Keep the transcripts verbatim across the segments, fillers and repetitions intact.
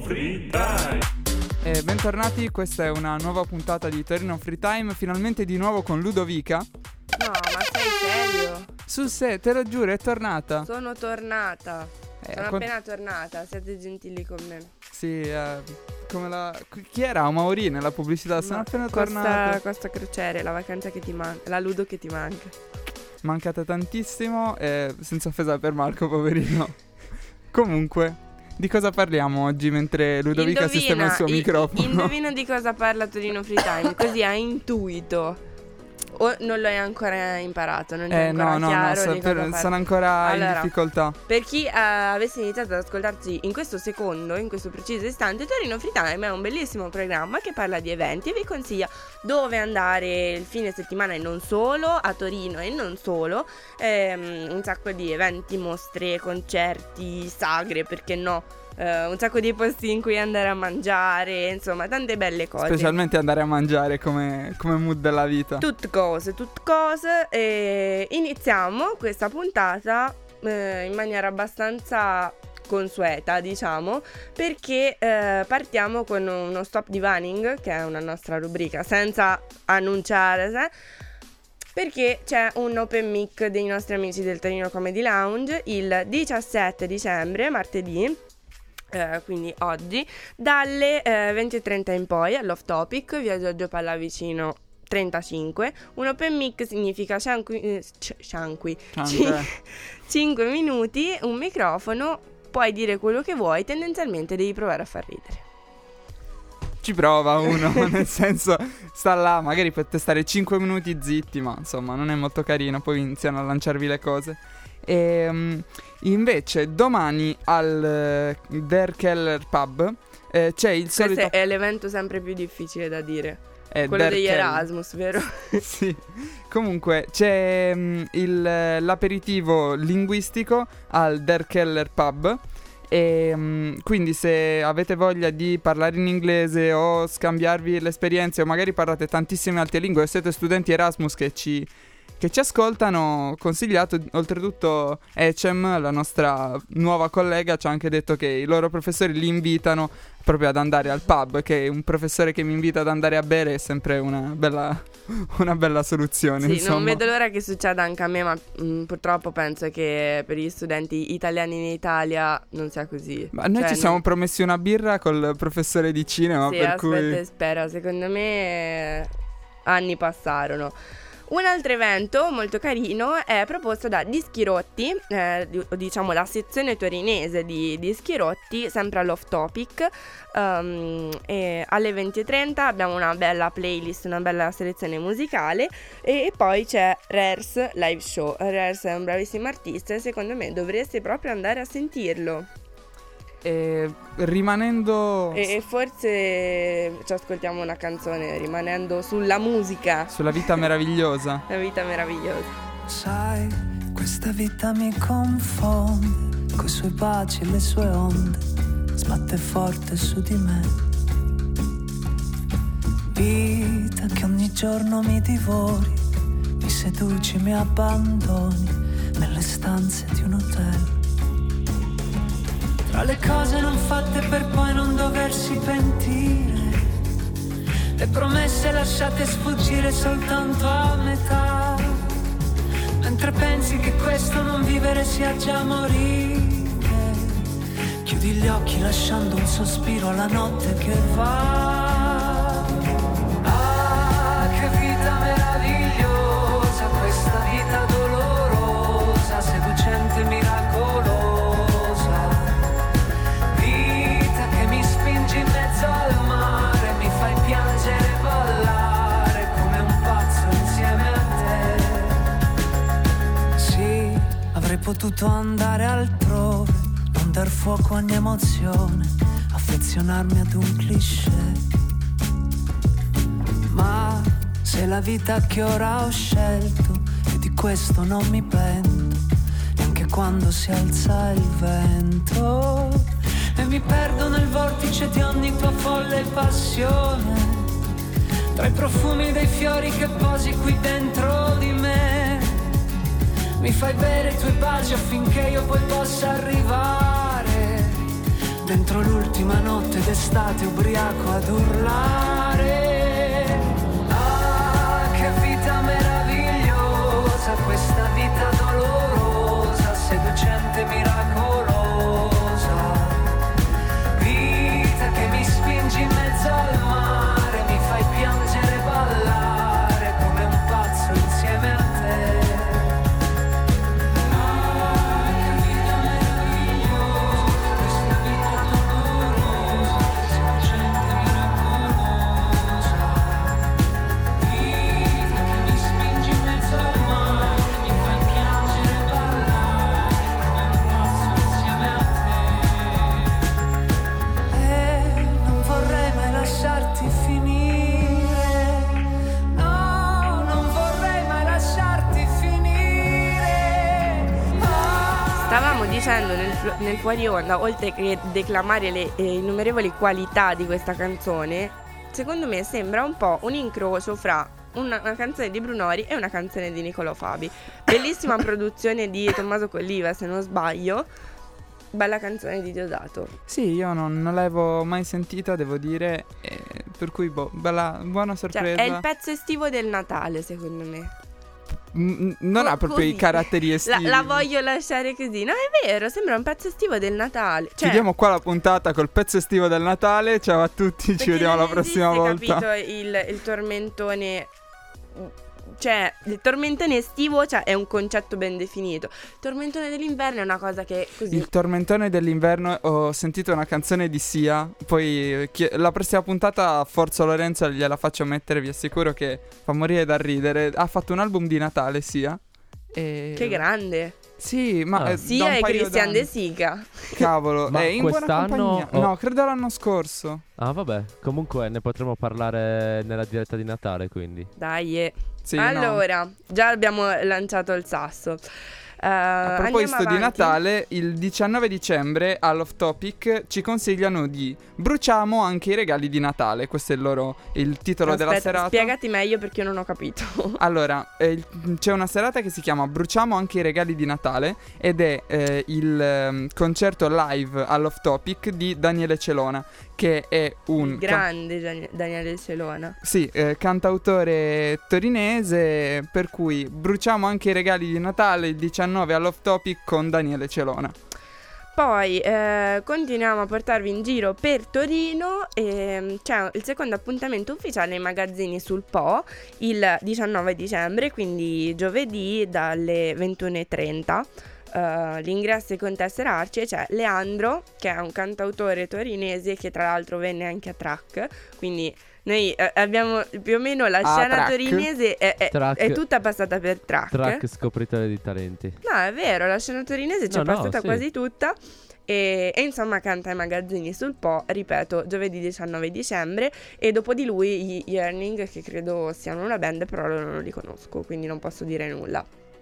Free Time. E bentornati, questa è una nuova puntata di Torino Free Time, finalmente di nuovo con Ludovica. No, ma sei serio? Sul se, te lo giuro, è tornata. Sono tornata. Eh, Sono con- appena tornata, siete gentili con me. Sì, eh, come la... Chi era? Mauri nella pubblicità, sono Ma appena Costa, tornata. Costa Crociere, la vacanza che ti manca, la Ludo che ti manca. Mancata tantissimo, eh, senza offesa per Marco, poverino. Comunque, di cosa parliamo oggi mentre Ludovica Indovina, sistema il suo i- microfono? Indovina di cosa parla Torino Free Time, così hai intuito. O non lo hai ancora imparato, non ti è Eh ancora no, no, no, chiaro so- di cosa per- parla. sono ancora Allora, in difficoltà. Per chi eh, avesse iniziato ad ascoltarci in questo secondo, in questo preciso istante, Torino Free Time è un bellissimo programma che parla di eventi e vi consiglia dove andare il fine settimana e non solo, a Torino e non solo, ehm, un sacco di eventi, mostre, concerti, sagre, perché no, eh, un sacco di posti in cui andare a mangiare, insomma tante belle cose. Specialmente andare a mangiare come, come mood della vita. Tutte cose, tutte cose. E iniziamo questa puntata eh, in maniera abbastanza consueta, diciamo, perché eh, partiamo con uno stop divaning, che è una nostra rubrica, senza annunciare, se- perché c'è un open mic dei nostri amici del Torino Comedy Lounge il diciassette dicembre, martedì. Eh, quindi oggi dalle eh, venti e trenta in poi all'Off Topic, via Giorgio Pallavicino trentacinque. Un open mic significa cinque eh, Cianque. cinque minuti, un microfono, puoi dire quello che vuoi, tendenzialmente devi provare a far ridere. Ci prova uno, nel senso, sta là, magari per testare cinque minuti zitti, ma insomma non è molto carino, poi iniziano a lanciarvi le cose. E um, invece domani al uh, Der Keller Pub eh, c'è il solito... Questo è l'evento sempre più difficile da dire, eh, quello Der degli Keller. Erasmus, vero? Sì, comunque c'è um, il, l'aperitivo linguistico al Der Keller Pub. E um, quindi se avete voglia di parlare in inglese o scambiarvi le esperienze, o magari parlate tantissime altre lingue o siete studenti Erasmus che ci, che ci ascoltano, consigliato. Oltretutto Ecem, la nostra nuova collega, ci ha anche detto che i loro professori li invitano proprio ad andare al pub, che un professore che mi invita ad andare a bere è sempre una bella, una bella soluzione. Sì, insomma. non vedo l'ora che succeda anche a me, ma mh, purtroppo penso che per gli studenti italiani in Italia non sia così. Ma noi Cioè, ci siamo non- promessi una birra col professore di cinema, Sì, per aspetta cui... e spera, secondo me eh, anni passarono. Un altro evento molto carino è proposto da Dischi Rotti, eh, di- diciamo la sezione torinese di Dischi Rotti, sempre all'Off Topic. Um, e alle venti e trenta abbiamo una bella playlist, una bella selezione musicale, e poi c'è Rers Live Show. Rers è un bravissimo artista e secondo me dovreste proprio andare a sentirlo. E rimanendo E, e forse ci ascoltiamo una canzone rimanendo sulla musica. sulla vita meravigliosa. Una vita meravigliosa. Sai, questa vita mi confonde, coi suoi baci e le sue onde, sbatte forte su di me. Vita che ogni giorno mi divori, mi seduci, mi abbandoni nelle stanze di un hotel. Tra le cose non fatte per poi non doversi pentire, le promesse lasciate sfuggire soltanto a metà, mentre pensi che questo non vivere sia già morire. Chiudi gli occhi lasciando un sospiro alla notte che va. Ah, che vita meravigliosa, questa vita dolorosa, seducente e miracolosa. Vita che mi spingi in mezzo al mare, mi fai piangere e ballare come un pazzo insieme a te. Sì, avrei potuto andare altrove, non dar fuoco a ogni emozione, affezionarmi ad un cliché. Ma se la vita che ora ho scelto, e di questo non mi pento, neanche quando si alza il vento, e mi perdo nel vortice di ogni tua folle passione, tra i profumi dei fiori che posi qui dentro di me. Mi fai bere i tuoi baci affinché io poi possa arrivare dentro l'ultima notte d'estate ubriaco ad urlare. Ah, che vita meravigliosa, questa vita dolorosa, seducente, miracolosa. Vita che mi spingi in mezzo al mare, mi fai piangere e ballare come un pazzo insieme a te. Stavamo dicendo nel, nel fuori onda, oltre che declamare le eh, innumerevoli qualità di questa canzone, secondo me sembra un po' un incrocio fra una, una canzone di Brunori e una canzone di Niccolò Fabi. Bellissima produzione di Tommaso Colliva, se non sbaglio. Bella canzone di Diodato. Sì, io non, non l'avevo mai sentita, devo dire, eh, per cui boh, bella, buona sorpresa. Cioè, è il pezzo estivo del Natale, secondo me. Mm, non Co- ha proprio così. i caratteri estivi. La, la voglio lasciare così. No, è vero, sembra un pezzo estivo del Natale. Cioè, Chiudiamo qua la puntata col pezzo estivo del Natale. Ciao a tutti, ci perché vediamo non la prossima esiste, volta. capito, il, il tormentone. Cioè, il tormentone estivo, cioè, è un concetto ben definito. Il tormentone dell'inverno è una cosa che così. Il tormentone dell'inverno, ho sentito una canzone di Sia. Poi eh, chi- la prossima puntata Forza Lorenzo gliela faccio mettere, vi assicuro che fa morire da ridere. Ha fatto un album di Natale, Sia. E... Che grande. Sì, ma Ah. eh, da Sia un e paio Christian d'anni. De Sica. Cavolo, Ma è in buona quest'anno compagnia. o- No, credo l'anno scorso. Ah, vabbè. Comunque ne potremo parlare nella diretta di Natale, quindi. Dai, eh. Sì, no. Allora, già abbiamo lanciato il sasso. Eh, A proposito andiamo di avanti. Natale, il diciannove dicembre all'Off Topic ci consigliano di bruciamo anche i regali di Natale. Questo è il loro il titolo Aspetta, della serata. spiegati meglio perché io non ho capito. Allora, eh, il- c'è una serata che si chiama Bruciamo anche i regali di Natale ed è eh, il ehm, concerto live all'Off Topic di Daniele Celona, che è un Il grande Gian- Daniele Celona. Sì, eh, cantautore torinese, per cui bruciamo anche i regali di Natale il diciannove all'Off Topic con Daniele Celona. Poi eh, continuiamo a portarvi in giro per Torino e c'è il secondo appuntamento ufficiale ai magazzini sul Po il diciannove dicembre, quindi giovedì dalle ventuno e trenta. Uh, l'ingresso è con tessera arci e c'è Leandro, che è un cantautore torinese che tra l'altro venne anche a Track, quindi noi eh, abbiamo più o meno la Ah, scena Track. torinese è, è- Track. è tutta passata per Track. Track scopritore di talenti. No, è vero, la scena torinese c'è No, no, passata sì. quasi tutta. E, e insomma canta ai magazzini sul Po, ripeto, giovedì diciannove dicembre. E dopo di lui gli Yearning, che credo siano una band, però loro non li conosco, quindi non posso dire nulla.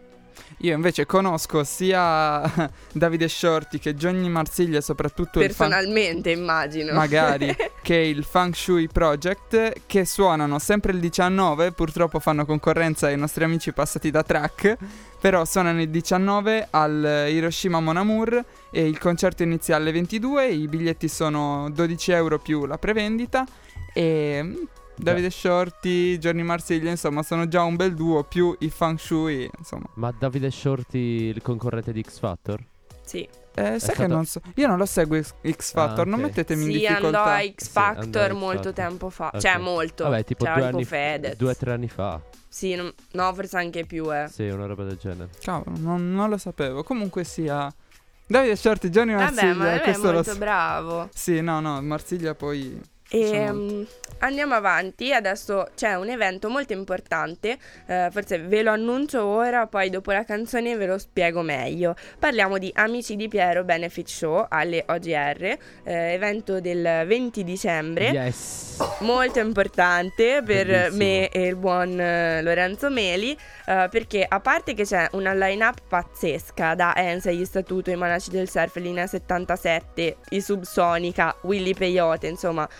Io invece conosco sia Davide Shorty che Johnny Marsiglia, soprattutto il fan- Personalmente immagino. magari che è il Feng Shui Project, che suonano sempre il diciannove. Purtroppo fanno concorrenza ai nostri amici passati da Track, però suonano il diciannove al Hiroshima Mon Amour e il concerto inizia alle ventidue. I biglietti sono dodici euro più la prevendita e mm, Davide Shorty, Johnny Marsiglia, insomma sono già un bel duo, più i Feng Shui, insomma. Ma Davide Shorty, il concorrente di X Factor? Sì, Eh, sai stato- che non so, io non lo seguo X, X Factor, Ah, non ok. mettetemi in sì, difficoltà. andò a X Sì, Factor andò a X molto Factor. tempo fa. Ok. Cioè molto. Vabbè, tipo C'era due tipo anni, Fedez. due o tre anni fa. Sì, non- no, forse anche più, eh. Sì, una roba del genere. Cavolo, non, non lo sapevo. Comunque sia Davide Shorty, Johnny Marsiglia, Vabbè, ma lui è questo lo molto so. bravo. Sì, no, no, Marsiglia poi E, piace mm, andiamo avanti, adesso c'è un evento molto importante, eh, forse ve lo annuncio ora, poi dopo la canzone ve lo spiego meglio. Parliamo di Amici di Piero Benefit Show alle O G R, eh, evento del venti dicembre, Yes. molto importante per Bellissimo. me e il buon eh, Lorenzo Meli, eh, perché a parte che c'è una line-up pazzesca da Enza, gli Statuto, i Monaci del Surf, Linea settantasette, i Subsonica, Willy Peyote, insomma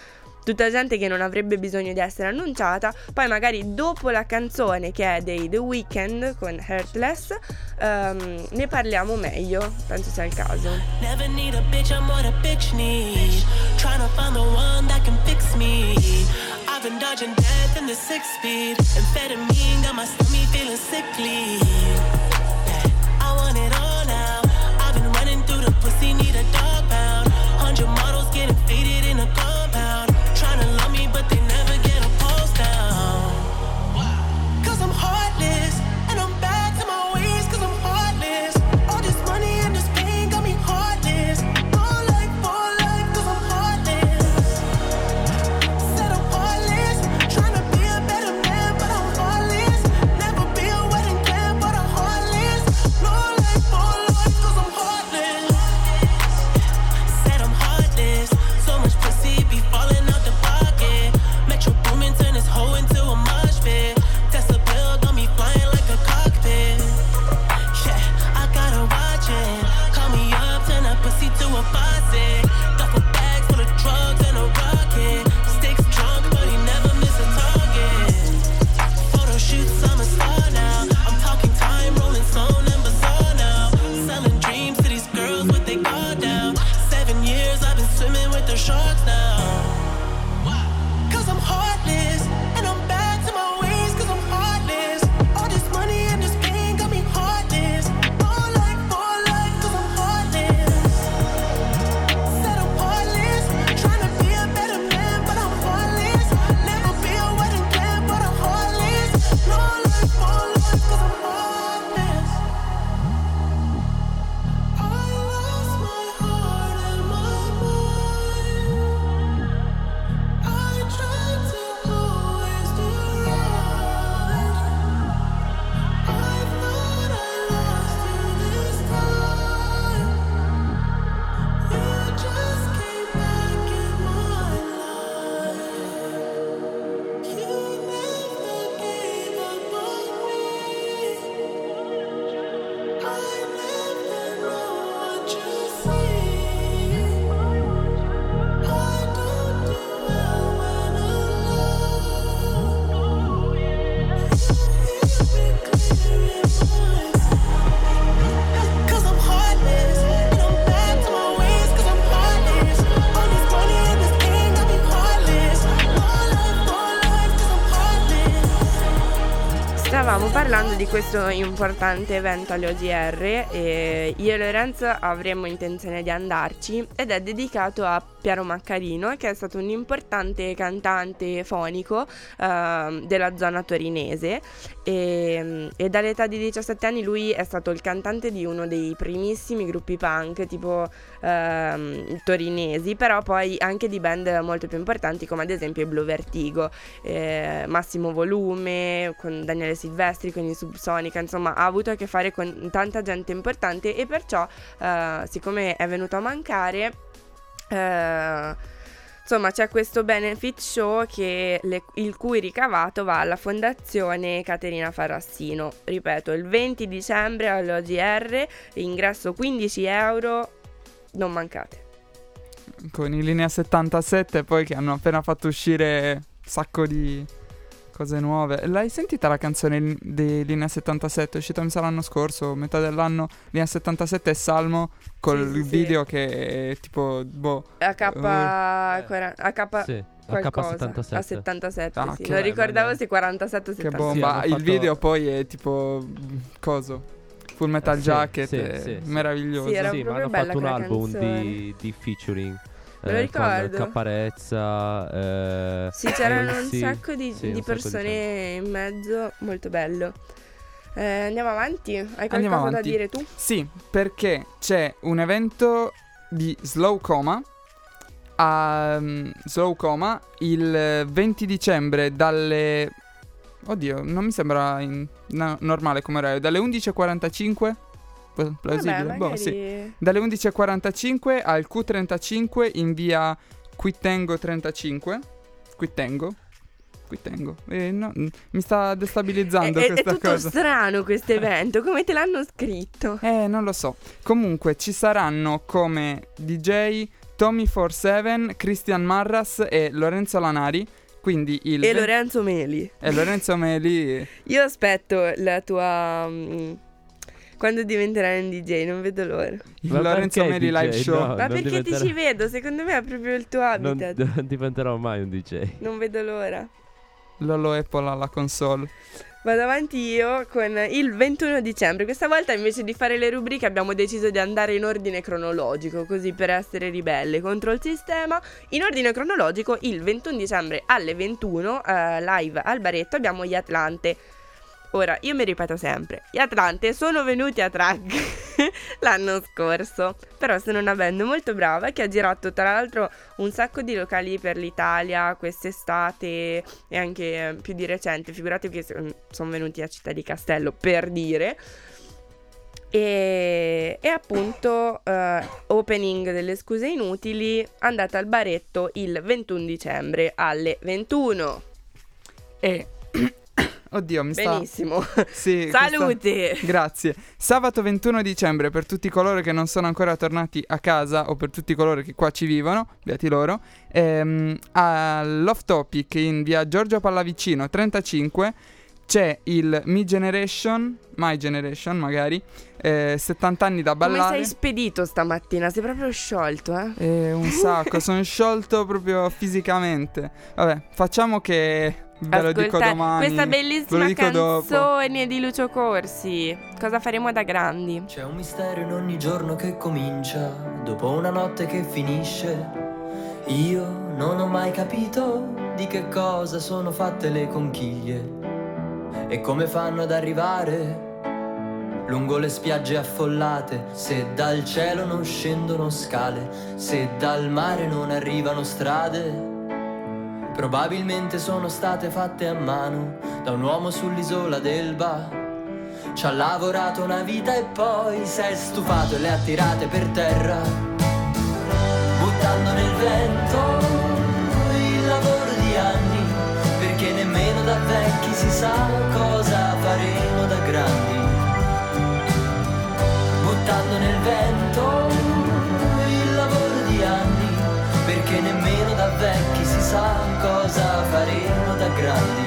tutta gente che non avrebbe bisogno di essere annunciata. Poi magari dopo la canzone, che è dei The Weeknd con Heartless, um, ne parliamo meglio, penso sia il caso. Never need a bitch, I'm what a bitch need. Trying to find the one that can fix me. I've been dodging death in the six speed. Amphetamine got my stomach feeling sickly. Yeah, I want it all now. I've been running through the pussy, need a dog pound. Hundred models getting faded in a compound. Trying to love me, but they never get a pulse down. Cause I'm heartless, and I'm back to my ways, cause I'm heartless. All this money and this pain got me heartless. More life, more life, cause I'm heartless. Said I'm heartless, trying to be a better man, but I'm heartless. Never be a wedding plan, but I'm heartless. More life, more life, cause I'm heartless. Said I'm heartless, so much pussy be falling out the pocket. Metro Boomin turn this hoe into a mosh pit. Tesla bill got me flying like a cockpit. Yeah, I gotta watch it. Call me up, turn that pussy to a faucet. Duffel bags full of drugs and a rocket. Sticks drunk, but he never miss a target. Photo shoots, I'm a star now. I'm talking time, rolling stone and bizarre now. Selling dreams to these girls with their guard down. Seven years I've been swimming with the sharks now. Cause I'm heartless, and I'm back to my ways, cause I'm heartless. All this money and this pain got me heartless. More life, more life, cause I'm heartless. Said I'm heartless, trying to be a better man, but I'm heartless. Never be a wedding plan, but I'm heartless. More life, more life, cause I'm heartless. I lost my heart and my mind. I tried to always do right. I thought I lost you this time. You just came back in my life. You never gave up on me. I never know what you see. I don't do well when alone. You hear me clear in my cause I'm heartless, and I'm back to my ways, cause I'm heartless. All this money and this pain got me heartless. More life, more life, cause I'm heartless. Stavamo parlando di questo importante evento alle O G R e io e Lorenzo avremmo intenzione di andarci, ed è dedicato a Piero Maccarino, che è stato un importante cantante fonico eh, della zona torinese, e, e dall'età di diciassette anni lui è stato il cantante di uno dei primissimi gruppi punk tipo ehm, torinesi, però poi anche di band molto più importanti come ad esempio i Blue Vertigo, eh, Massimo Volume, con Daniele Silvestri, con i Subsonica, insomma ha avuto a che fare con tanta gente importante, e perciò eh, siccome è venuto a mancare, Uh, insomma c'è questo benefit show che le, il cui ricavato va alla fondazione Caterina Farassino, ripeto, il venti dicembre all'O G R, ingresso quindici euro, non mancate. Con i Linea settantasette poi, che hanno appena fatto uscire un sacco di cose nuove. L'hai sentita la canzone di Linea settantasette? È uscita mi sa l'anno scorso, metà dell'anno. Linea settantasette e Salmo col Sì, sì, video sì. che è tipo boh, A K uh, quaranta, A K Sì, qualcosa, A K settantasette. a settantasette, Ah, sì. che non ricordavo bello. se quarantasette o che settantasette. bomba. hanno Il fatto- video poi è tipo coso, Full Metal Eh, sì, Jacket, sì, è sì, sì. meraviglioso. Sì, era Sì, ma proprio hanno bella fatto un quella album canzone. di, di featuring Me lo eh, con ricordo. Caparezza, eh, Sì, c'erano un Elsie, sacco di, sì, un di sacco persone in mezzo, molto bello. Eh, andiamo avanti? Hai Andiamo qualcosa da avanti. dire tu? Sì, perché c'è un evento di Slow Coma a um, Slow Coma il venti dicembre dalle... Oddio, non mi sembra in- no- normale come orario. Dalle undici e quarantacinque? Pla- Plausibile? Vabbè, Boh, magari... sì. Dalle undici e quarantacinque al Q trentacinque in via Quittengo trentacinque. Quittengo? Quittengo. Eh, no, mm, mi sta destabilizzando È, è- è questa tutto cosa. strano questo evento, come te l'hanno scritto? Eh, non lo so. Comunque ci saranno come D J Tommy quarantasette, Christian Marras e Lorenzo Lanari. Quindi il E ve- Lorenzo Meli. e Lorenzo Meli. Io aspetto la tua... mm, quando diventerai un D J, non vedo l'ora. Il Ma Lorenzo perché Meli D J? live show. No, Ma non perché diventerà- ti ci vedo? Secondo me è proprio il tuo Non, habitat. non diventerò mai un D J. Non vedo l'ora. Lolo Apple alla console. Vado avanti io con il ventuno dicembre. Questa volta invece di fare le rubriche abbiamo deciso di andare in ordine cronologico, così per essere ribelle contro il sistema. In ordine cronologico il ventuno dicembre alle ventuno, eh, live al Baretto, abbiamo gli Atlante. Ora, io mi ripeto sempre, gli Atlante sono venuti a Trag l'anno scorso, però sono una band molto brava che ha girato tra l'altro un sacco di locali per l'Italia quest'estate e anche eh, più di recente, figuratevi che sono venuti a Città di Castello, per dire. E, e appunto eh, opening delle scuse inutili, andate al Baretto il ventuno dicembre alle ventuno. E oddio, mi sta Benissimo. Sì, Salute. questa- Grazie. Sabato ventuno dicembre, per tutti coloro che non sono ancora tornati a casa o per tutti coloro che qua ci vivono, beati loro, ehm, all'Off Topic in via Giorgio Pallavicino trentacinque c'è il Mi Generation, My Generation magari, eh, settanta anni da Come ballare. sei spedito stamattina? Sei proprio sciolto, eh? Eh, un sacco, sono sciolto proprio fisicamente. Vabbè, facciamo che ve lo dico Ascolta, domani. questa ve lo bellissima dico dopo. canzone di Lucio Corsi. Cosa faremo da grandi? C'è un mistero in ogni giorno che comincia, dopo una notte che finisce. Io non ho mai capito di che cosa sono fatte le conchiglie e come fanno ad arrivare lungo le spiagge affollate, se dal cielo non scendono scale, se dal mare non arrivano strade. Probabilmente sono state fatte a mano da un uomo sull'isola d'Elba. Ci ha lavorato una vita e poi si è stufato e le ha tirate per terra, buttando nel vento il lavoro di anni, perché nemmeno da vecchi si sa cosa faremo da grandi. Buttando nel vento il lavoro di anni, perché nemmeno da vecchi si sa cosa faremo da grandi.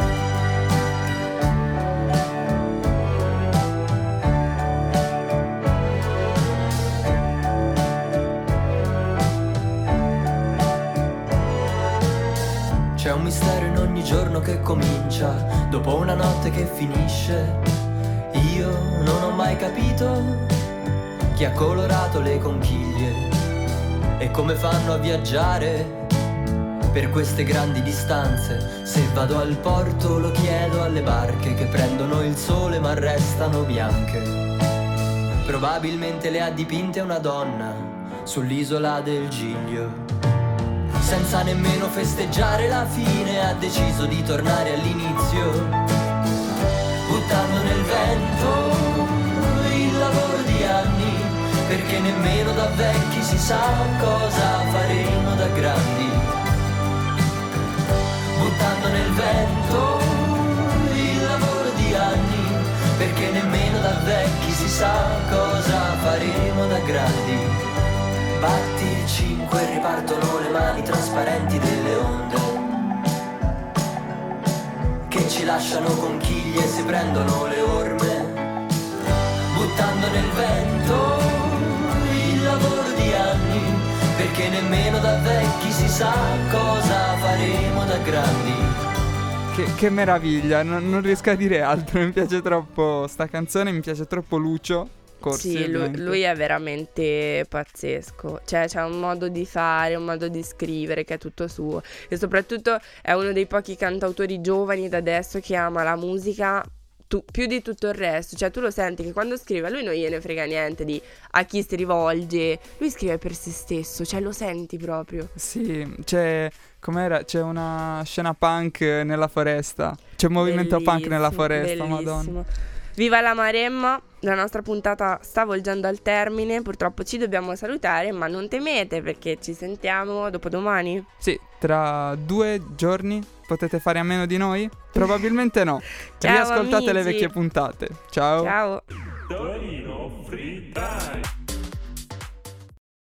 C'è un mistero in ogni giorno che comincia, dopo una notte che finisce. Io non ho mai capito chi ha colorato le conchiglie e come fanno a viaggiare per queste grandi distanze. Se vado al porto lo chiedo alle barche che prendono il sole ma restano bianche. Probabilmente le ha dipinte una donna sull'isola del Giglio. Senza nemmeno festeggiare la fine ha deciso di tornare all'inizio, buttando nel vento il lavoro di anni, perché nemmeno da vecchi si sa cosa faremo da grandi. Buttando nel vento il lavoro di anni, perché nemmeno da vecchi si sa cosa faremo da grandi. Batti il cinque e ripartono le mani trasparenti delle onde che ci lasciano conchiglie e si prendono le orme, buttando nel vento il lavoro di anni, perché nemmeno da vecchi si sa cosa faremo da grandi. Che, che meraviglia, non, non riesco a dire altro, mi piace troppo sta canzone, mi piace troppo Lucio Corsi. Sì, lui, ovviamente. lui è veramente pazzesco. Cioè, c'ha un modo di fare, un modo di scrivere che è tutto suo. E soprattutto è uno dei pochi cantautori giovani da adesso che ama la musica tu, più di tutto il resto. Cioè, tu lo senti che quando scrive, a lui non gliene frega niente di a chi si rivolge. Lui scrive per se stesso, cioè lo senti proprio. Sì, c'è, com'era? C'è una scena punk nella foresta. C'è un movimento punk nella Bellissimo, foresta, madonna. bellissimo. Viva la Maremma, la nostra puntata sta volgendo al termine, purtroppo ci dobbiamo salutare, ma non temete perché ci sentiamo dopodomani. Sì, tra due giorni potete fare a meno di noi? Probabilmente no. Ciao, Riascoltate le amici. vecchie puntate. Ciao. Ciao. Torino Free Time.